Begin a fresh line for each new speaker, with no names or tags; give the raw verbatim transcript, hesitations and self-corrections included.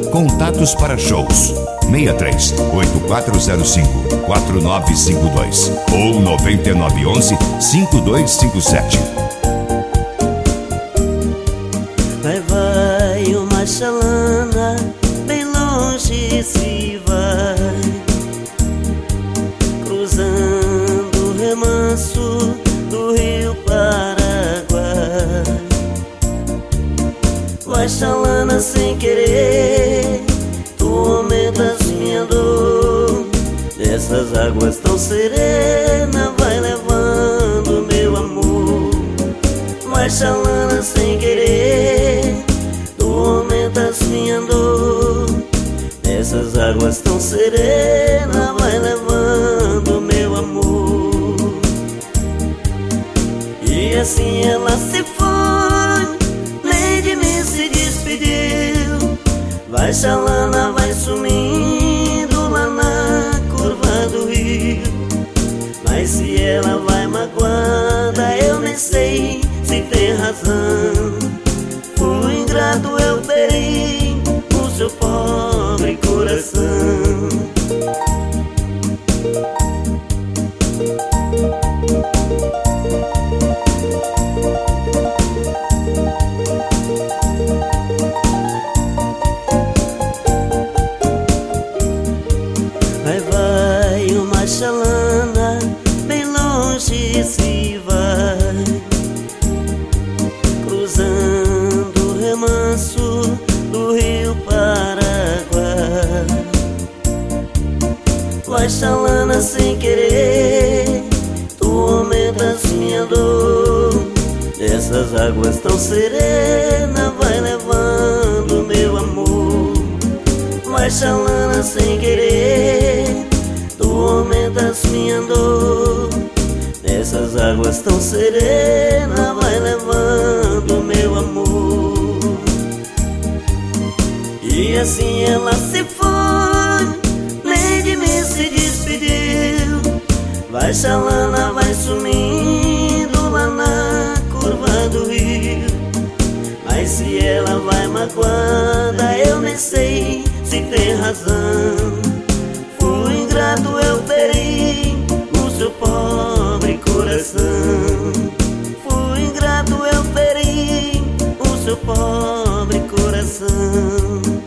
Contatos para shows seis três oito quatro zero cinco quatro nove cinco dois ou nove nove um um cinco dois cinco sete.
Vai, vai, uma chalana bem longe se vai, cruzando o remanso do rio Paraguai. Vai, chalana, sem querer, tu aumentas minha dor. Nessas águas tão serenas, vai levando meu amor. Vai, chalana, sem querer, tu aumentas minha dor. Nessas águas tão serenas, vai levando meu amor. E assim ela se foi, nem de mim se despediu. Vai, chalana, vai sumindo lá na curva do rio. Mas se ela vai magoada, eu nem sei se tem razão. Fui ingrato, eu feri o seu pobre coração. Vai, vai, uma chalana bem longe se vai, cruzando o remanso do rio Paraguai. Vai, chalana, sem querer, tu aumentas minha dor. Nessas águas tão serenas, vai levando meu amor. Vai, chalana, sem querer, tu aumentas minha dor. Nessas águas tão serenas, vai levando meu amor. E assim ela se foi, nem de mim se despediu. Vai, chalana, vai sumindo lá na curva do rio. Mas se ela vai magoada, eu nem sei se tem razão. Fui ingrato, eu feri o seu pobre coração. Fui ingrato, eu feri o seu pobre coração.